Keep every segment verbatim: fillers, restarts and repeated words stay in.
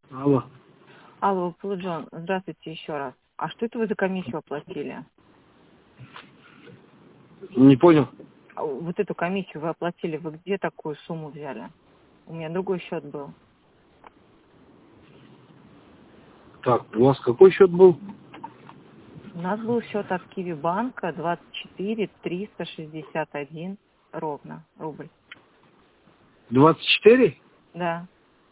Алло. Алло, Пуладжон, здравствуйте еще раз. А что это вы за комиссию оплатили? Не понял. А Вот эту комиссию вы оплатили, вы где такую сумму взяли? У меня другой счет был. Так, у вас какой счет был? У нас был счет от Киви банка двадцать четыре триста шестьдесят один ровно рубль. двадцать четыре? Да.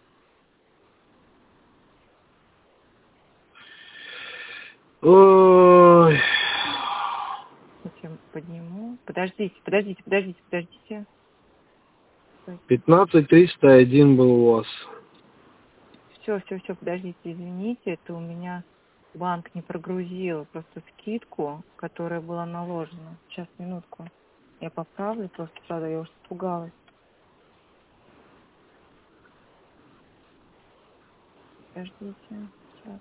Ой. Затем подниму. Подождите, подождите, подождите, подождите. пятнадцать триста один был у вас. Все, все, все, подождите, извините, это у меня банк не прогрузил просто скидку, которая была наложена. Сейчас, минутку. Я поправлю просто сразу, я уже испугалась. Подождите, сейчас.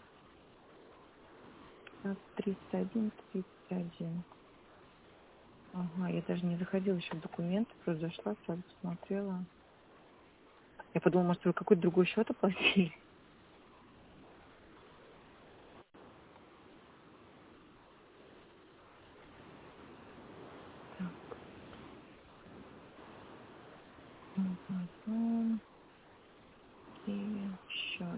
тридцать один, тридцать один. Ага, я даже не заходила еще в документы, просто зашла, сразу посмотрела. Я подумала, может, вы какой-то другой счет оплатили? Так, угу. И счет.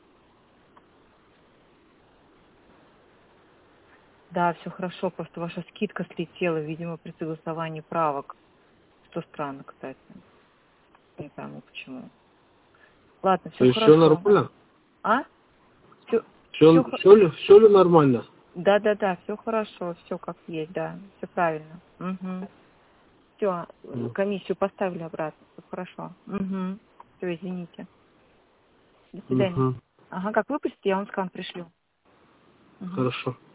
Да, все хорошо, просто ваша скидка слетела, видимо, при согласовании правок. Что странно, кстати. Не пойму, почему. Ладно, То все есть все хорошо. нормально? А? Все, Все, все, все ли, все ли нормально? да, да, да, все хорошо, все как есть, да, все правильно. Угу. Все, М, комиссию поставили обратно, все хорошо. Угу. Все, извините. До свидания. мгм. Ага, как выпустите, я вам скан пришлю. Угу. Хорошо.